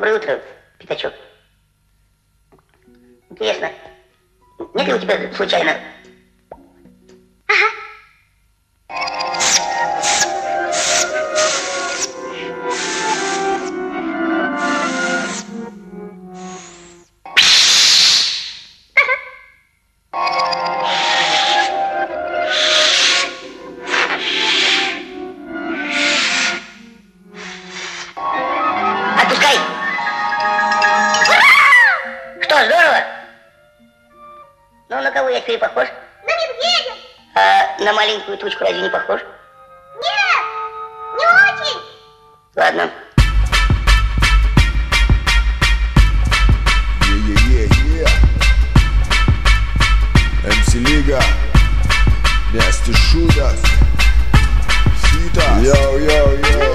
Доброе утро, пятачок. Интересно, нет ли у тебя случайно... Отпускай! Что, здорово? Ну, на кого я теперь похож? На медведя! А на маленькую тучку разве не похож? Нет, не очень. Ладно. MC Liga, Mestre Judas, Citas, yo.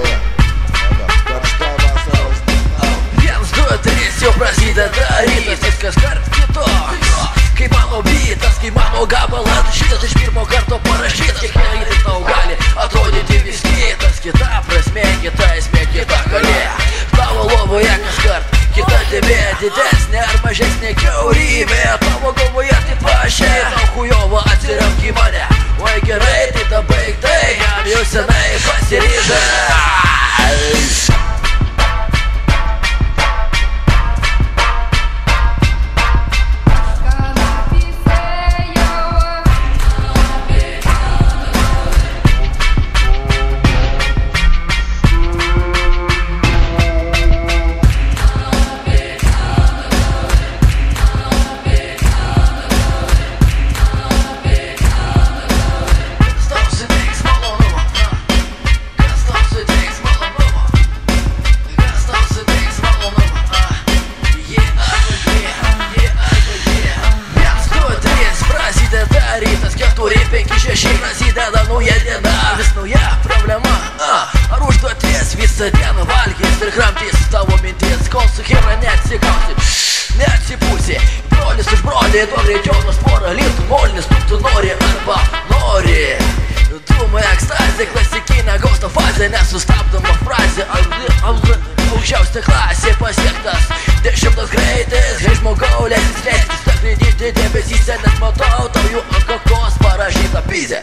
Jiems du trys jau prasideda rytas, viskas kart kitoks. Kai mano bitas, kai mano gabalas, šitas iš pirmo karto parašytas. Kiekvieną rytą tau gali atrodyti vis kitas. Kita prasmė, kita esmė, kita kalė. Tavo lovoje kaskart kita dėmė, didesnė ar mažesnė kiaurybė. Tavo galvoje tai pašė, tau chujova atsiremk į mane. Oi gerai, tai da baigtai, jam jau senai pasiryžę. Prasideda nauja diena, vis nauja problema. Ar užduoties visą dieną valgys ir kramtys tavo mintis, kol su chebra neatsigausi, neatsipūsi. Brolis už brolį, tuo greičiau nors porą litų molinis, tu nori arba nori. Dūmai ekstazė, klasikinė gausto fazė, nesustabdoma frazė. Aukščiausia klasė pasiektas, 10 greitis. Hei žmogau, leisis leistis, stabdyti debesyse, nes matau tau jų ant kakos parašyta pizė.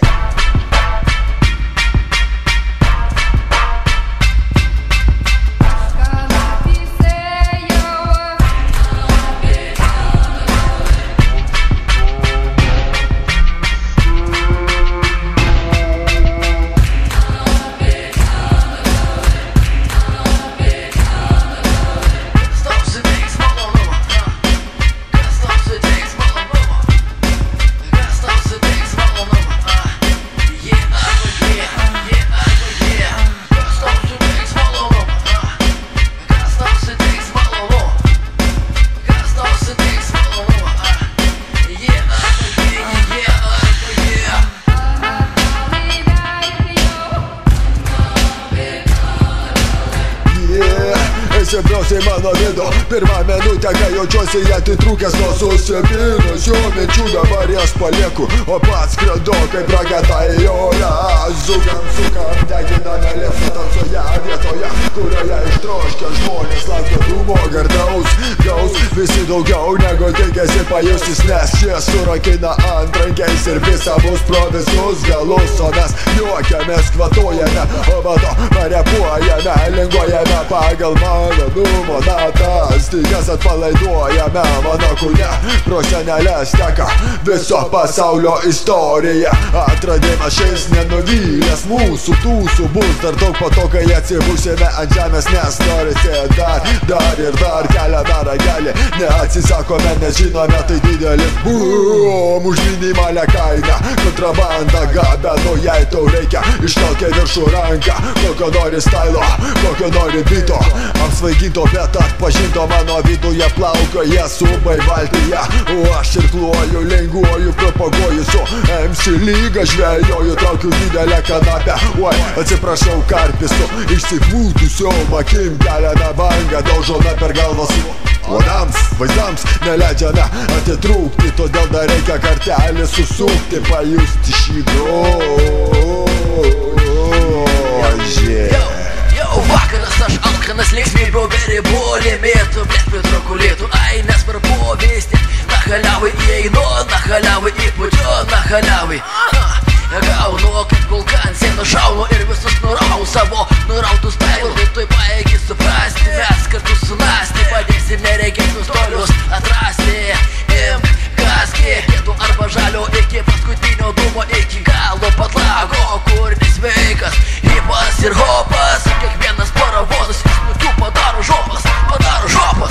Įsibrausi mano vidų, pirmą minutę, kai jaučiuosi atitrūkęs nuo susipynusių minčių, dabar jas palieku, o pats skrendu kaip raketa į orą. Sukam, deginame liepsną tamsoje vietoje, kurioje ištroškę žmonės laukia dūmo gardaus. Visi daugiau negu tikėsi pajustis, nes šie surakina antrankiais ir visa mus pro visus galus. O mes juokiamės, kvatuojame, o vado parepuojame, linguojame pagal malonumo natas. Stygas atpalaiduojame mano kūne, pro senelės teka viso pasaulio istorija. Atradimas šis nenuvylęs mūsų tūsų, bus dar daug po to, kai atsibūsime ant žemės, nes norisi dar ir dar keliame ragelį. Neatsisakome, nes žinome, tai didelis bum už minimalią kainą. Kontrabanda gabeno, jei tau reikia, iškelk į viršų ranką. Kokio nori stailo, kokio nori bito, apsvaiginto, bet atpažinto mano viduje plaukioja subai valtyje. O aš irkluoju, linguoju, propaguoju su MC Liga, žvejoju, traukiu didelę kanapę. Oi, atsiprašau, karpisu, išsipūtusiom akim keliame bangą, daužome per galvą su uodams, vaizdams neleidžiame atitrūkti, todėl dar reikia kartelį susukti, pajusti šį grožį. Jau vakaras, aš alkanas, linksmybių be ribų, limit ir hopas, kiekvienas paravozas iš smulkių padaro žopas, padaro žopas.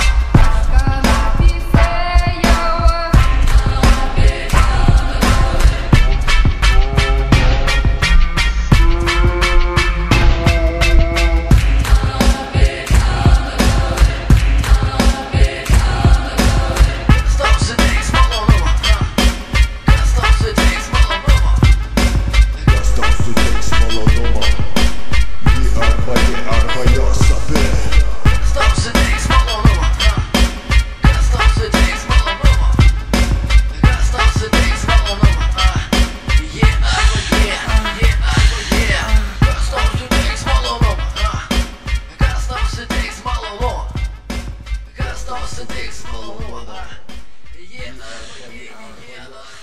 Suteiks malonumą.